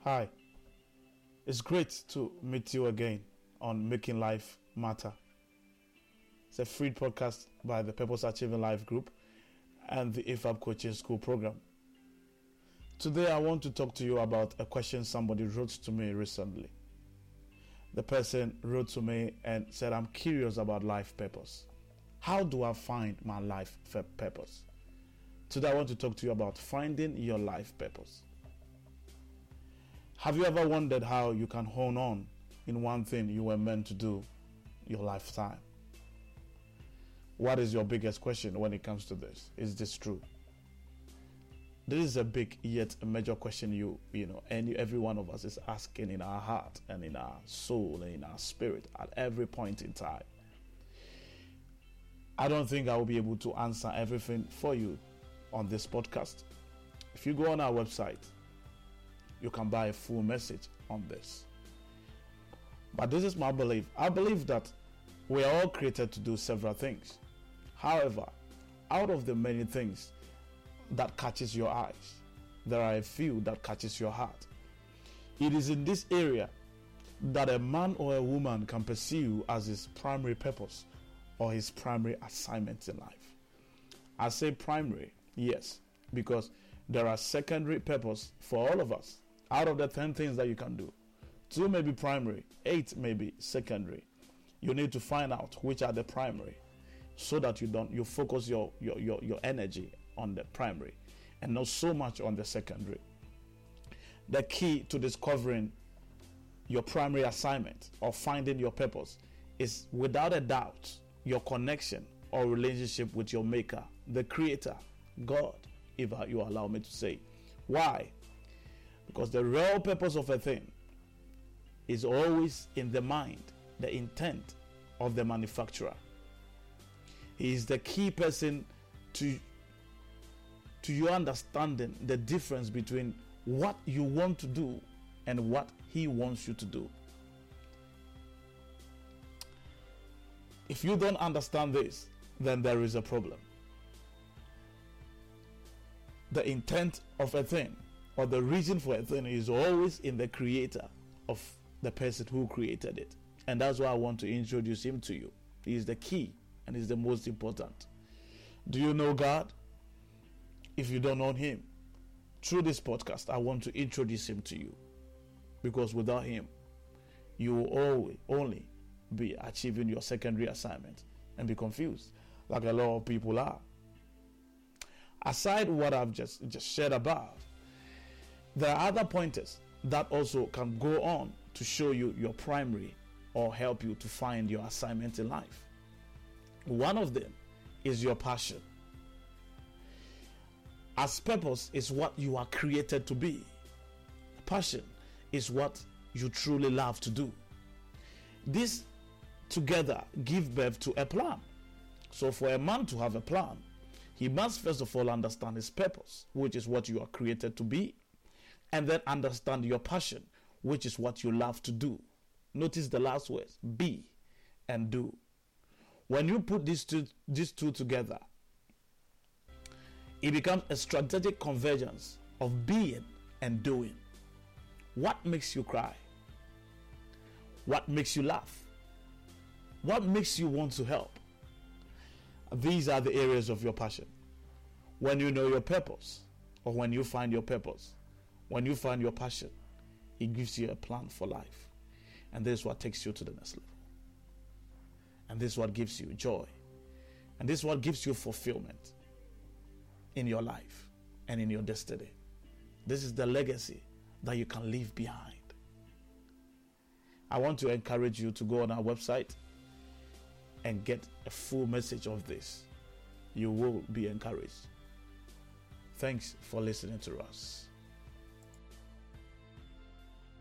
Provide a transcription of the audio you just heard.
Hi, it's great to meet you again on Making Life Matter. It's a free podcast by the Purpose Achieving Life Group and the IFAB Coaching School program. Today I want to talk to you about a question somebody wrote to me recently. The person wrote to me and said, I'm curious about life purpose. How do I find my life purpose? Today I want to talk to you about finding your life purpose. Have you ever wondered how you can hone on in one thing you were meant to do your lifetime? What is your biggest question when it comes to this? Is this true? This is a big yet a major question every one of us is asking in our heart and in our soul and in our spirit at every point in time. I don't think I will be able to answer everything for you on this podcast. If you go on our website, you can buy a full message on this. But this is my belief. I believe that we are all created to do several things. However, out of the many things that catches your eyes, there are a few that catches your heart. It is in this area that a man or a woman can pursue as his primary purpose or his primary assignment in life. I say primary, yes, because there are secondary purpose for all of us. Out of the 10 things that you can do, 2 may be primary, 8 may be secondary. You need to find out which are the primary so that you focus your energy on the primary and not so much on the secondary. The key to discovering your primary assignment or finding your purpose is without a doubt your connection or relationship with your maker, the creator, God, if you allow me to say. Why? Because the real purpose of a thing is always in the mind, the intent of the manufacturer. He is the key person to your understanding the difference between what you want to do and what he wants you to do. If you don't understand this, then there is a problem. The intent of a thing or the reason for a thing is always in the creator of the person who created it. And that's why I want to introduce him to you. He is the key and is the most important. Do you know God? If you don't know him, through this podcast, I want to introduce him to you. Because without him, you will only be achieving your secondary assignment and be confused, like a lot of people are. Aside what I've just shared above, there are other pointers that also can go on to show you your primary or help you to find your assignment in life. One of them is your passion. As purpose is what you are created to be. Passion is what you truly love to do. These together give birth to a plan. So for a man to have a plan, he must first of all understand his purpose, which is what you are created to be, and then understand your passion, which is what you love to do. Notice the last words, be and do. When you put these two together, it becomes a strategic convergence of being and doing. What makes you cry? What makes you laugh? What makes you want to help? These are the areas of your passion. When you know your purpose, or when you find your purpose, when you find your passion, it gives you a plan for life. And this is what takes you to the next level. And this is what gives you joy. And this is what gives you fulfillment in your life and in your destiny. This is the legacy that you can leave behind. I want to encourage you to go on our website and get a full message of this. You will be encouraged. Thanks for listening to us.